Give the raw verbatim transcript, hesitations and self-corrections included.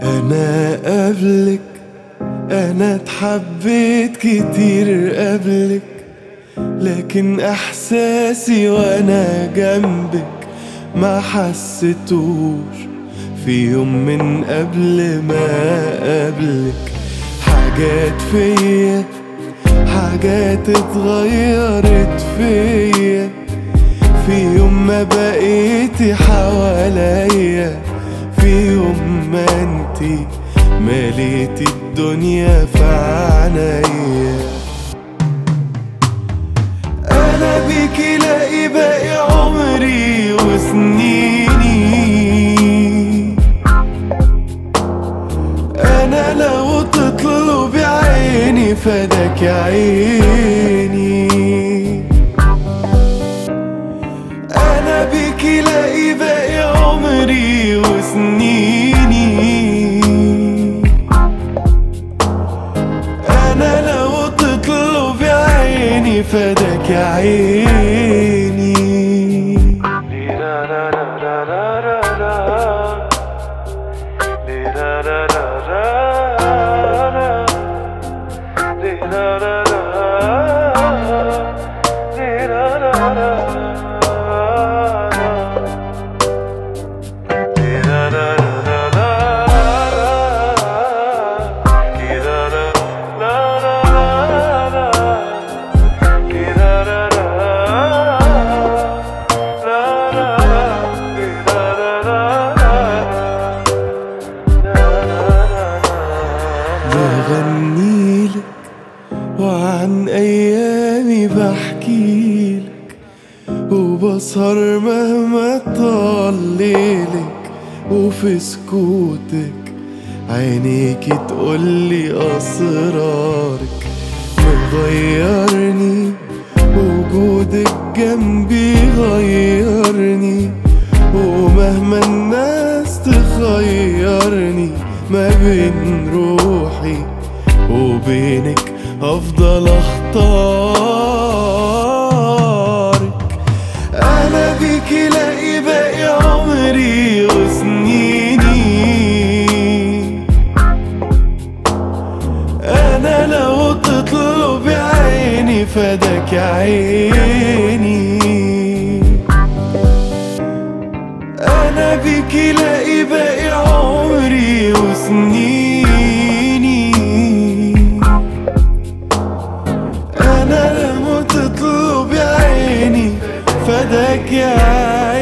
أنا قبلك، أنا اتحبيت كتير قبلك، لكن إحساسي وأنا جنبك ما حسيتوش في يوم من قبل ما قبلك. حاجات فيا، حاجات اتغيرت فيا في يوم ما بقيتي حواليا، في يوم ما انتي مليتي الدنيا في عينيا. انا بيكي لاقي باقي عمري وسنيني، انا لو تطلبي عيني فداك يا عيني. انا بيكي لاقي باقي عمري وسنيني، انا لو تطلبي عيني فداك يا عيني. بغنيلك وعن أيامي بحكيلك، وبسهر مهما طال ليلك، وفي سكوتك عينيكي تقولي أسرارك. مغيرني وجودك جنبي غيرني، ومهما الناس تخيرني ما بين روحي وبينك أفضل أختارك. أنا بيكي لاقي باقي عمري وسنيني، أنا لو تطلبي عيني فداك يا عيني. أنا بيكي لاقي باقي عمري وسنيني، أنا لما تطلبي عيني فداك يا عيني.